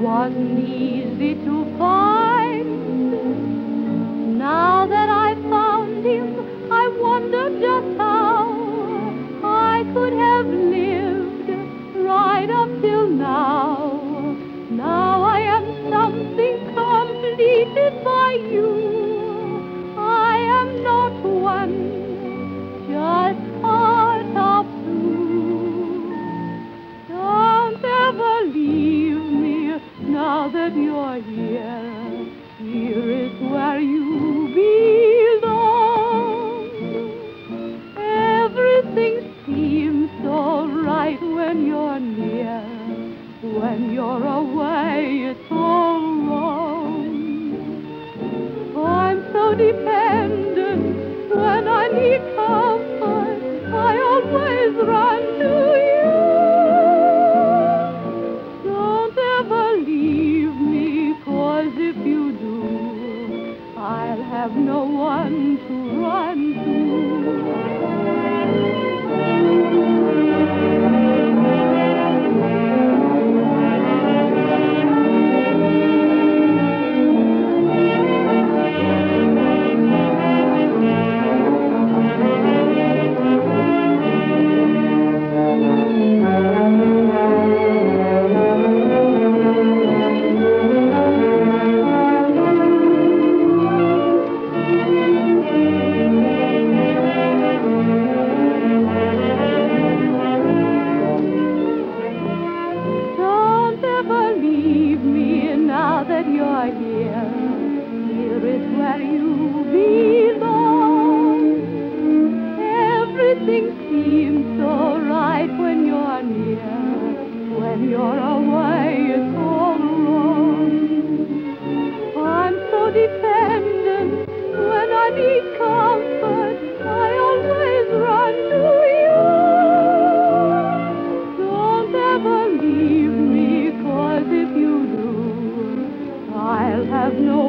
wasn't easy to find. Now that I found him, I wonder just how I could have lived right up till now. Now I am something completed by you. I am not one, just part of two. Don't ever leave me now that you're here. Here is where you belong. Everything seems so right when you're near. When you're away, it's all wrong. I'm so dependent. When I need comfort, I always run to you. Don't ever leave me, 'cause if you do, I'll have no one to run to. Leave me now that you're here. Here is where you belong. Everything seems so right when you're near. When you're away, it's all wrong. I'm so dependent. When I need comfort, I always run to you. Don't ever leave me, 'cause if you do, I'll have no